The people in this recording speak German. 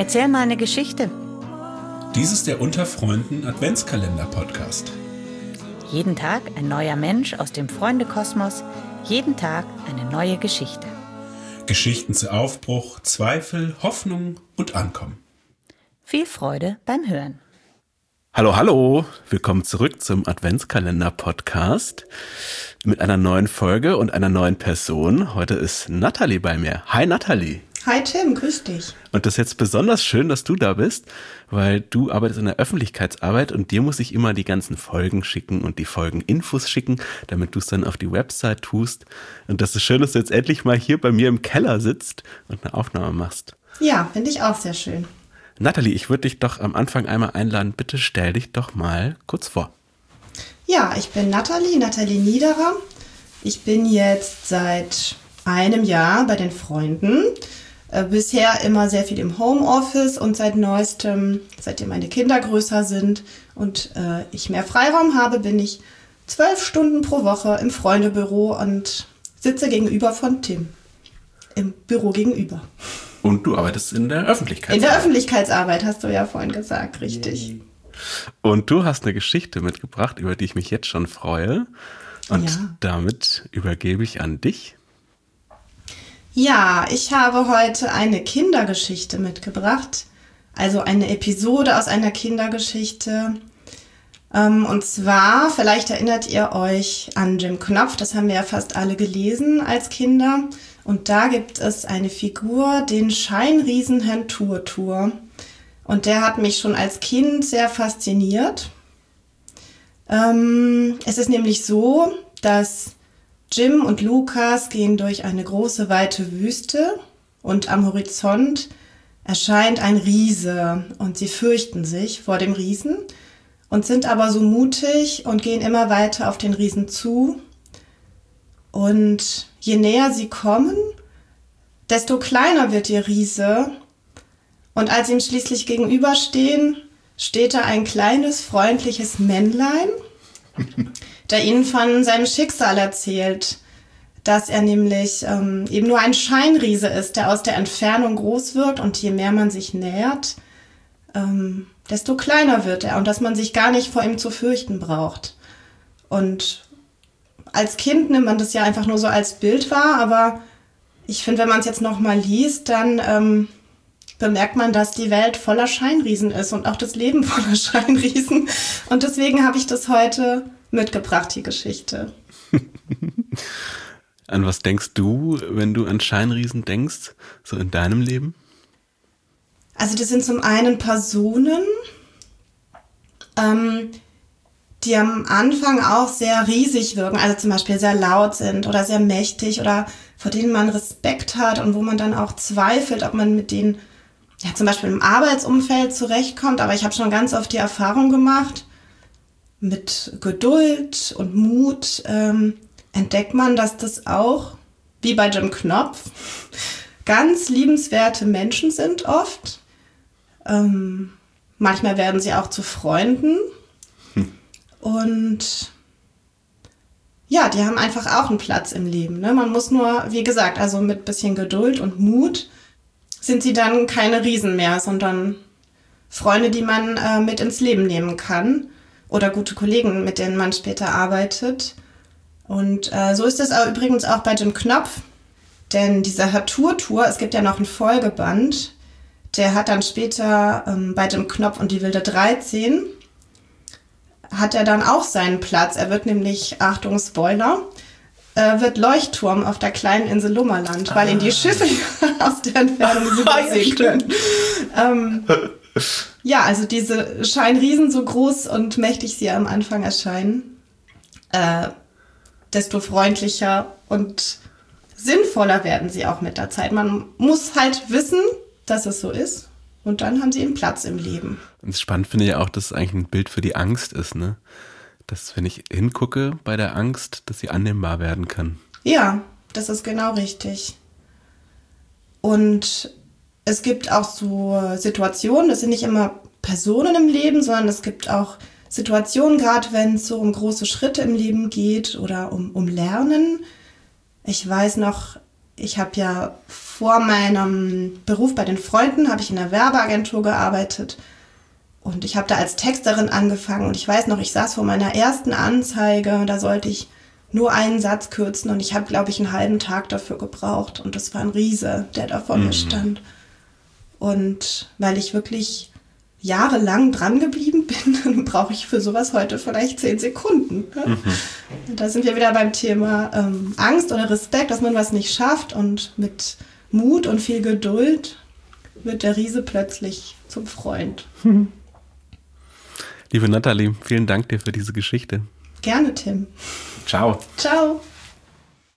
Erzähl mal eine Geschichte. Dies ist der Unter Freunden Adventskalender-Podcast. Jeden Tag ein neuer Mensch aus dem Freundekosmos, jeden Tag eine neue Geschichte. Geschichten zu Aufbruch, Zweifel, Hoffnung und Ankommen. Viel Freude beim Hören. Hallo, hallo, willkommen zurück zum Adventskalender-Podcast mit einer neuen Folge und einer neuen Person. Heute ist Nathalie bei mir. Hi Nathalie. Hi Tim, grüß dich. Und das ist jetzt besonders schön, dass du da bist, weil du arbeitest in der Öffentlichkeitsarbeit und dir muss ich immer die ganzen Folgen schicken und die Folgeninfos schicken, damit du es dann auf die Website tust. Und das ist schön, dass du jetzt endlich mal hier bei mir im Keller sitzt und eine Aufnahme machst. Ja, finde ich auch sehr schön. Nathalie, ich würde dich doch am Anfang einmal einladen, bitte stell dich doch mal kurz vor. Ja, ich bin Nathalie Niederer. Ich bin jetzt seit einem Jahr bei den Freunden. Bisher immer sehr viel im Homeoffice und seit neuestem, seitdem meine Kinder größer sind und ich mehr Freiraum habe, bin ich 12 Stunden pro Woche im Freundebüro und sitze gegenüber von Tim. Im Büro gegenüber. Und du arbeitest in der Öffentlichkeitsarbeit. In der Öffentlichkeitsarbeit, hast du ja vorhin gesagt, richtig. Und du hast eine Geschichte mitgebracht, über die ich mich jetzt schon freue. Und damit übergebe ich an dich. Ja, ich habe heute eine Kindergeschichte mitgebracht. Also eine Episode aus einer Kindergeschichte. Und zwar, vielleicht erinnert ihr euch an Jim Knopf, das haben wir ja fast alle gelesen als Kinder. Und da gibt es eine Figur, den Scheinriesen Herrn Turtur. Und der hat mich schon als Kind sehr fasziniert. Es ist nämlich so, dass Jim und Lukas gehen durch eine große, weite Wüste und am Horizont erscheint ein Riese und sie fürchten sich vor dem Riesen und sind aber so mutig und gehen immer weiter auf den Riesen zu. Und je näher sie kommen, desto kleiner wird der Riese. Und als sie ihm schließlich gegenüberstehen, steht da ein kleines, freundliches Männlein, der ihnen von seinem Schicksal erzählt, dass er nämlich eben nur ein Scheinriese ist, der aus der Entfernung groß wird und je mehr man sich nähert, desto kleiner wird er und dass man sich gar nicht vor ihm zu fürchten braucht. Und als Kind nimmt man das ja einfach nur so als Bild wahr, aber ich finde, wenn man es jetzt nochmal liest, dann bemerkt man, dass die Welt voller Scheinriesen ist und auch das Leben voller Scheinriesen. Und deswegen habe ich das heute mitgebracht, die Geschichte. An was denkst du, wenn du an Scheinriesen denkst, so in deinem Leben? Also das sind zum einen Personen, die am Anfang auch sehr riesig wirken, also zum Beispiel sehr laut sind oder sehr mächtig oder vor denen man Respekt hat und wo man dann auch zweifelt, ob man mit denen ja zum Beispiel im Arbeitsumfeld zurechtkommt. Aber ich habe schon ganz oft die Erfahrung gemacht, mit Geduld und Mut entdeckt man, dass das auch, wie bei Jim Knopf, ganz liebenswerte Menschen sind oft. Manchmal werden sie auch zu Freunden. Und ja, die haben einfach auch einen Platz im Leben. Ne? Man muss nur, wie gesagt, also mit bisschen Geduld und Mut sind sie dann keine Riesen mehr, sondern Freunde, die man mit ins Leben nehmen kann. Oder gute Kollegen, mit denen man später arbeitet. Und so ist es übrigens auch bei Jim Knopf. Denn dieser Herr Turtur, es gibt ja noch einen Folgeband, der hat dann später bei Jim Knopf und die wilde 13, hat er dann auch seinen Platz. Er wird nämlich, Achtung Spoiler, wird Leuchtturm auf der kleinen Insel Lummerland, weil ihn die Schiffe aus der Entfernung sehen können. Ja, also diese Scheinriesen, so groß und mächtig sie am Anfang erscheinen, desto freundlicher und sinnvoller werden sie auch mit der Zeit. Man muss halt wissen, dass es so ist und dann haben sie einen Platz im Leben. Und spannend finde ich ja auch, dass es eigentlich ein Bild für die Angst ist, ne? Dass, wenn ich hingucke bei der Angst, dass sie annehmbar werden kann. Ja, das ist genau richtig. Und es gibt auch so Situationen, das sind nicht immer Personen im Leben, sondern es gibt auch Situationen, gerade wenn es so um große Schritte im Leben geht oder um Lernen. Ich weiß noch, ich habe ja vor meinem Beruf bei den Freunden, habe ich in einer Werbeagentur gearbeitet und ich habe da als Texterin angefangen und ich weiß noch, ich saß vor meiner ersten Anzeige, da sollte ich nur einen Satz kürzen und ich habe, glaube ich, einen halben Tag dafür gebraucht und das war ein Riese, der da vor mir stand. Und weil ich wirklich jahrelang dran geblieben bin, dann brauche ich für sowas heute vielleicht 10 Sekunden. Ne? Und da sind wir wieder beim Thema Angst oder Respekt, dass man was nicht schafft und mit Mut und viel Geduld wird der Riese plötzlich zum Freund. Liebe Nathalie, vielen Dank dir für diese Geschichte. Gerne, Tim. Ciao. Ciao.